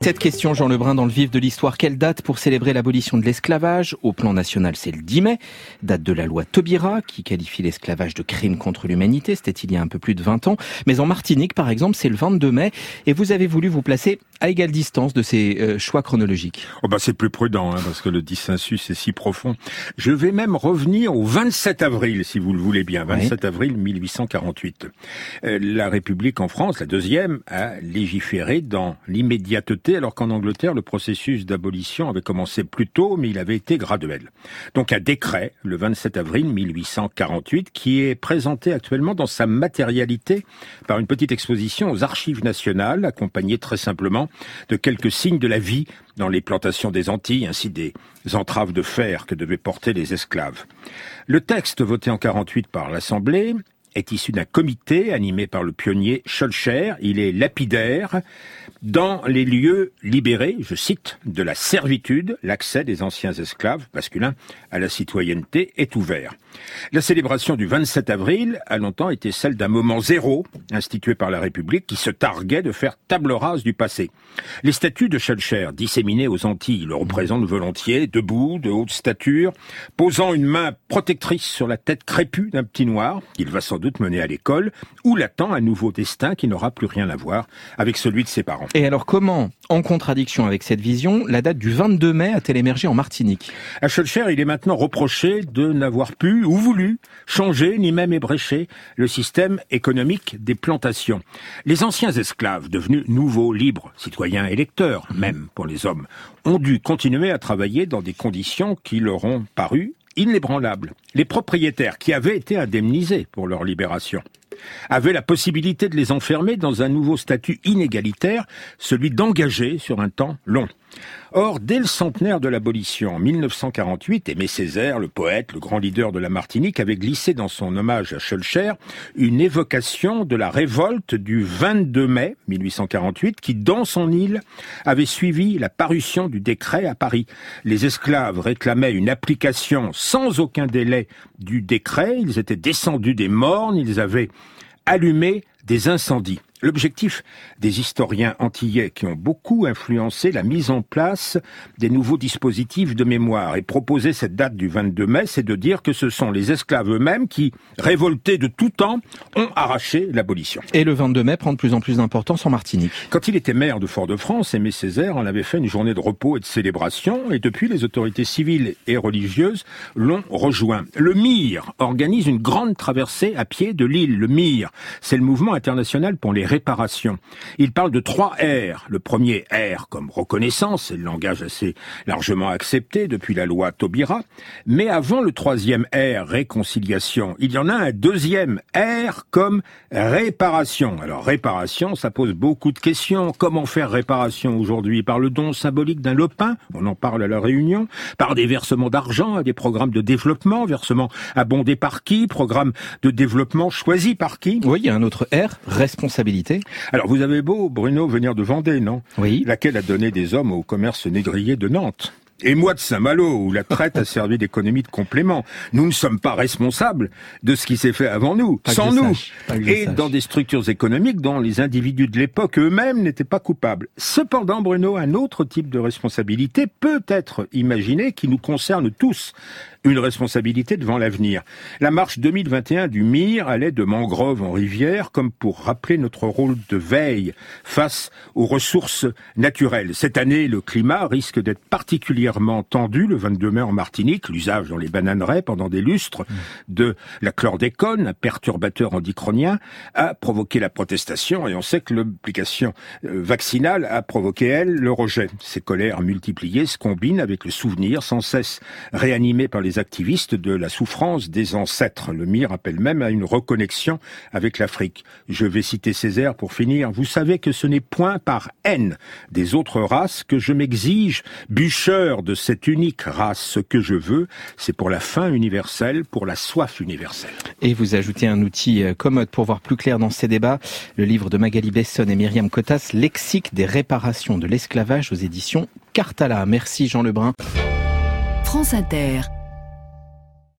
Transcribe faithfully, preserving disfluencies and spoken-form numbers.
Cette question, Jean Lebrun, dans le vif de l'histoire, quelle date pour célébrer l'abolition de l'esclavage? Au plan national, c'est le dix mai, date de la loi Taubira, qui qualifie l'esclavage de crime contre l'humanité. C'était il y a un peu plus de vingt ans. Mais en Martinique, par exemple, c'est le vingt-deux mai. Et vous avez voulu vous placer à égale distance de ces euh, choix chronologiques. Oh bah c'est plus prudent, hein, parce que le dissensus est si profond. Je vais même revenir au vingt-sept avril, si vous le voulez bien. vingt-sept avril mille huit cent quarante-huit. Euh, la République en France, la deuxième, a légiféré dans l'immédiateté, alors qu'en Angleterre, le processus d'abolition avait commencé plus tôt, mais il avait été graduel. Donc un décret, le vingt-sept avril mille huit cent quarante-huit, qui est présenté actuellement dans sa matérialité par une petite exposition aux Archives nationales, accompagnée très simplement de quelques signes de la vie dans les plantations des Antilles, ainsi des entraves de fer que devaient porter les esclaves. Le texte voté en quarante-huit par l'Assemblée est issu d'un comité animé par le pionnier Schœlcher. Il est lapidaire. Dans les lieux libérés, je cite, de la servitude, l'accès des anciens esclaves masculins à la citoyenneté est ouvert. La célébration du vingt-sept avril a longtemps été celle d'un moment zéro institué par la République qui se targuait de faire table rase du passé. Les statues de Schœlcher disséminées aux Antilles le représentent volontiers, debout, de haute stature, posant une main protectrice sur la tête crépue d'un petit noir, qu'il va sans doute mener à l'école, où l'attend un nouveau destin qui n'aura plus rien à voir avec celui de ses parents. Et alors comment, en contradiction avec cette vision, la date du vingt-deux mai a-t-elle émergé en Martinique? À Schœlcher, il est maintenant reproché de n'avoir pu ou voulu changer, ni même ébrécher le système économique des plantations. Les anciens esclaves, devenus nouveaux, libres, citoyens électeurs, même pour les hommes, ont dû continuer à travailler dans des conditions qui leur ont paru inébranlables. Les propriétaires, qui avaient été indemnisés pour leur libération, avaient la possibilité de les enfermer dans un nouveau statut inégalitaire, celui d'engager sur un temps long. Or, dès le centenaire de l'abolition, en mille neuf cent quarante-huit, Aimé Césaire, le poète, le grand leader de la Martinique, avait glissé dans son hommage à Schœlcher une évocation de la révolte du vingt-deux mai mille huit cent quarante-huit qui, dans son île, avait suivi la parution du décret à Paris. Les esclaves réclamaient une application sans aucun délai du décret, ils étaient descendus des mornes, ils avaient allumé des incendies. L'objectif des historiens antillais qui ont beaucoup influencé la mise en place des nouveaux dispositifs de mémoire et proposer cette date du vingt-deux mai, c'est de dire que ce sont les esclaves eux-mêmes qui, révoltés de tout temps, ont arraché l'abolition. Et le vingt-deux mai prend de plus en plus d'importance en Martinique. Quand il était maire de Fort-de-France, Aimé Césaire en avait fait une journée de repos et de célébration, et depuis, les autorités civiles et religieuses l'ont rejoint. Le M I R organise une grande traversée à pied de l'île. Le M I R, c'est le mouvement international pour les réparation. Il parle de trois R. Le premier R comme reconnaissance, c'est le langage assez largement accepté depuis la loi Taubira. Mais avant le troisième R, réconciliation, il y en a un deuxième R comme réparation. Alors réparation, ça pose beaucoup de questions. Comment faire réparation aujourd'hui? Par le don symbolique d'un lopin, on en parle à la Réunion, par des versements d'argent à des programmes de développement, versements abondés par qui, programmes de développement choisis par qui? Oui, il y a un autre R, responsabilité. Alors, vous avez beau, Bruno, venir de Vendée, non? Oui. Laquelle a donné des hommes au commerce négrier de Nantes. Et moi de Saint-Malo, où la traite a servi d'économie de complément. Nous ne sommes pas responsables de ce qui s'est fait avant nous, pas sans nous. Et sache. dans des structures économiques dont les individus de l'époque eux-mêmes n'étaient pas coupables. Cependant, Bruno, un autre type de responsabilité peut être imaginé qui nous concerne tous. Une responsabilité devant l'avenir. La marche deux mille vingt et un du M I R allait de mangrove en rivière comme pour rappeler notre rôle de veille face aux ressources naturelles. Cette année, le climat risque d'être particulièrement tendu le vingt-deux mai en Martinique. L'usage dans les bananeraies pendant des lustres de la chlordécone, un perturbateur endicronien, a provoqué la protestation et on sait que l'application vaccinale a provoqué, elle, le rejet. Ces colères multipliées se combinent avec le souvenir sans cesse réanimé par les activistes de la souffrance des ancêtres. Le M I R appelle même à une reconnexion avec l'Afrique. Je vais citer Césaire pour finir. Vous savez que ce n'est point par haine des autres races que je m'exige, bûcheur de cette unique race. Ce que je veux, c'est pour la faim universelle, pour la soif universelle. Et vous ajoutez un outil commode pour voir plus clair dans ces débats, le livre de Magali Besson et Myriam Cotas, Lexique des réparations de l'esclavage aux éditions Cartala. Merci Jean Lebrun. France Inter.